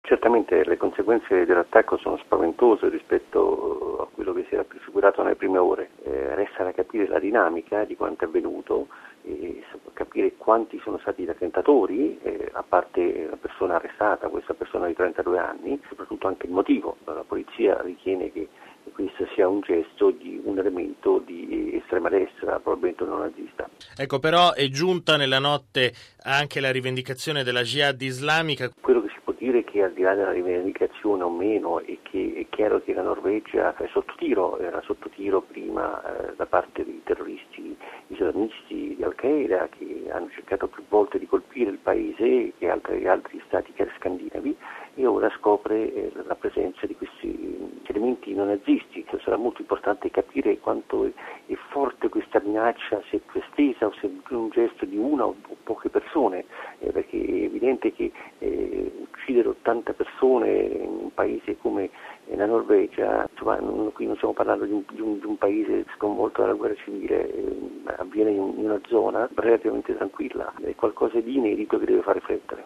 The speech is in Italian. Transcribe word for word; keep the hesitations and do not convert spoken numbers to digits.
Certamente le conseguenze dell'attacco sono spaventose rispetto a quello che si era prefigurato nelle prime ore. Eh, resta da capire la dinamica di quanto è avvenuto e capire quanti sono stati gli attentatori, eh, a parte la persona arrestata, questa persona di trentadue anni, soprattutto anche il motivo. La polizia ritiene che questo sia un gesto di un elemento di estrema destra, probabilmente non nazista. Ecco, però è giunta nella notte anche la rivendicazione della Jihad islamica. Quello che si può dire è che al di là della rivendicazione o meno è che è chiaro che la Norvegia è sotto tiro, era sotto tiro prima eh, da parte dei terroristi islamisti di Al-Qaeda che hanno cercato più volte di colpire il paese e altri, altri stati scandinavi, e ora scopre eh, la presenza di questi elementi non nazisti. Sarà molto importante capire quanto è, è forte questa minaccia, se è più estesa o se è più un gesto di una o poche persone, eh, perché è evidente che eh, uccidere ottanta persone in un paese come la Norvegia, insomma, non, qui non stiamo parlando di un, di, un, di un paese sconvolto dalla guerra civile, eh, avviene in, in una zona relativamente tranquilla, è qualcosa di inedito che deve far riflettere.